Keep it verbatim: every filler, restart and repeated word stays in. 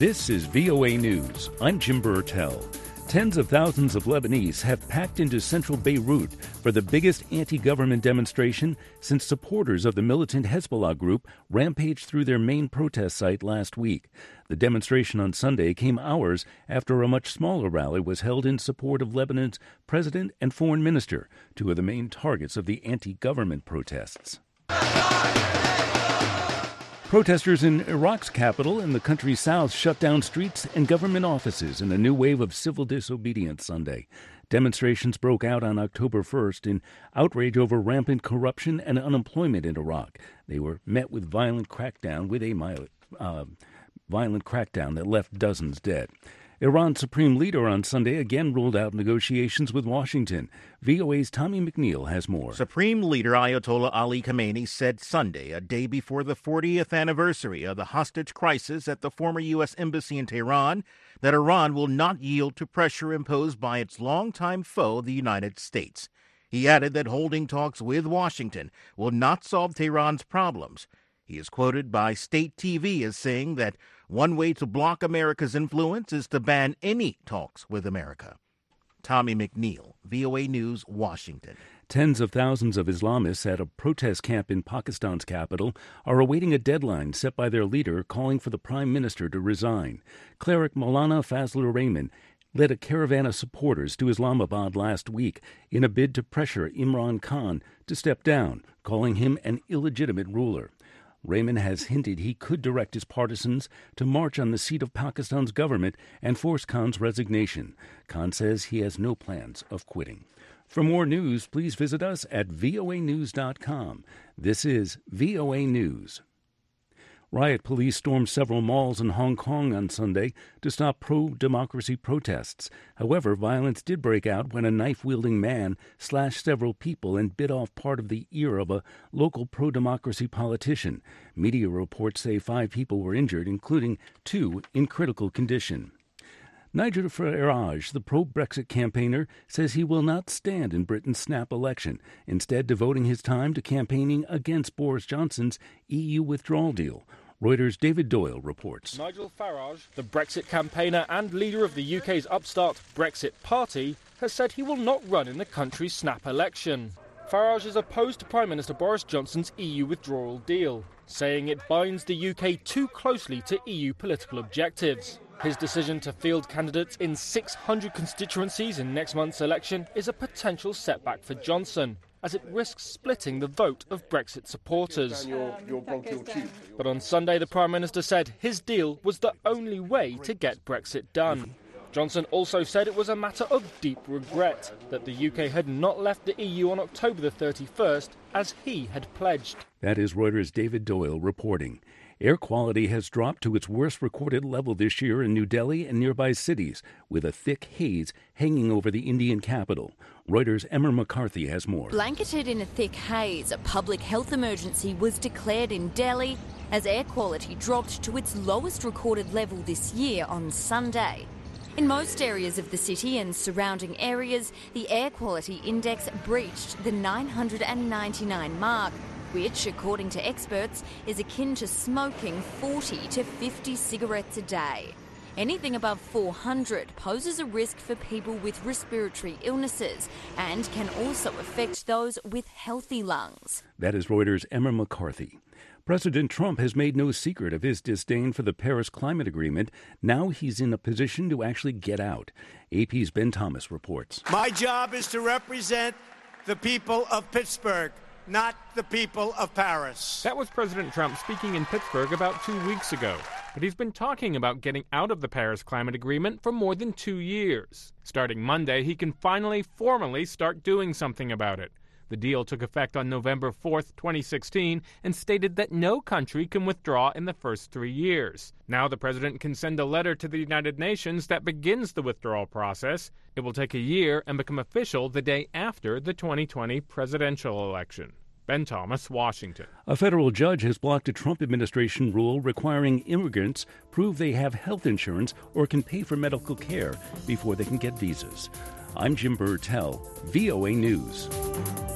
This is V O A News. I'm Jim Burtell. Tens of thousands of Lebanese have packed into central Beirut for the biggest anti-government demonstration since supporters of the militant Hezbollah group rampaged through their main protest site last week. The demonstration on Sunday came hours after a much smaller rally was held in support of Lebanon's president and foreign minister, two of the main targets of the anti-government protests. Protesters in Iraq's capital and the country's south shut down streets and government offices in a new wave of civil disobedience Sunday. Demonstrations broke out on October first in outrage over rampant corruption and unemployment in Iraq. They were met with violent crackdown with a uh, violent crackdown that left dozens dead. Iran's supreme leader on Sunday again ruled out negotiations with Washington. V O A's Tommy McNeil has more. Supreme Leader Ayatollah Ali Khamenei said Sunday, a day before the fortieth anniversary of the hostage crisis at the former U S Embassy in Tehran, that Iran will not yield to pressure imposed by its longtime foe, the United States. He added that holding talks with Washington will not solve Tehran's problems. He is quoted by state T V as saying that one way to block America's influence is to ban any talks with America. Tommy McNeil, V O A News, Washington. Tens of thousands of Islamists at a protest camp in Pakistan's capital are awaiting a deadline set by their leader calling for the prime minister to resign. Cleric Maulana Fazlur Rahman led a caravan of supporters to Islamabad last week in a bid to pressure Imran Khan to step down, calling him an illegitimate ruler. Rahman has hinted he could direct his partisans to march on the seat of Pakistan's government and force Khan's resignation. Khan says he has no plans of quitting. For more news, please visit us at V O A news dot com. This is V O A News. Riot police stormed several malls in Hong Kong on Sunday to stop pro-democracy protests. However, violence did break out when a knife-wielding man slashed several people and bit off part of the ear of a local pro-democracy politician. Media reports say five people were injured, including two in critical condition. Nigel Farage, the pro-Brexit campaigner, says he will not stand in Britain's snap election, instead devoting his time to campaigning against Boris Johnson's E U withdrawal deal. Reuters' David Doyle reports. Nigel Farage, the Brexit campaigner and leader of the U K's upstart Brexit Party, has said he will not run in the country's snap election. Farage is opposed to Prime Minister Boris Johnson's E U withdrawal deal, saying it binds the U K too closely to E U political objectives. His decision to field candidates in six hundred constituencies in next month's election is a potential setback for Johnson, as it risks splitting the vote of Brexit supporters. But on Sunday, the Prime Minister said his deal was the only way to get Brexit done. Johnson also said it was a matter of deep regret that the U K had not left the E U on October the thirty-first, as he had pledged. That is Reuters' David Doyle reporting. Air quality has dropped to its worst recorded level this year in New Delhi and nearby cities, with a thick haze hanging over the Indian capital. Reuters' Emma McCarthy has more. Blanketed in a thick haze, a public health emergency was declared in Delhi as air quality dropped to its lowest recorded level this year on Sunday. In most areas of the city and surrounding areas, the air quality index breached the nine hundred ninety-nine mark, which, according to experts, is akin to smoking forty to fifty cigarettes a day. Anything above four hundred poses a risk for people with respiratory illnesses and can also affect those with healthy lungs. That is Reuters' Emma McCarthy. President Trump has made no secret of his disdain for the Paris Climate Agreement. Now he's in a position to actually get out. A P's Ben Thomas reports. My job is to represent the people of Pittsburgh, not the people of Paris. That was President Trump speaking in Pittsburgh about two weeks ago. But he's been talking about getting out of the Paris Climate Agreement for more than two years. Starting Monday, he can finally formally start doing something about it. The deal took effect on November fourth, twenty sixteen, and stated that no country can withdraw in the first three years. Now the president can send a letter to the United Nations that begins the withdrawal process. It will take a year and become official the day after the twenty twenty presidential election. Ben Thomas, Washington. A federal judge has blocked a Trump administration rule requiring immigrants prove they have health insurance or can pay for medical care before they can get visas. I'm Jim Burtell, V O A News.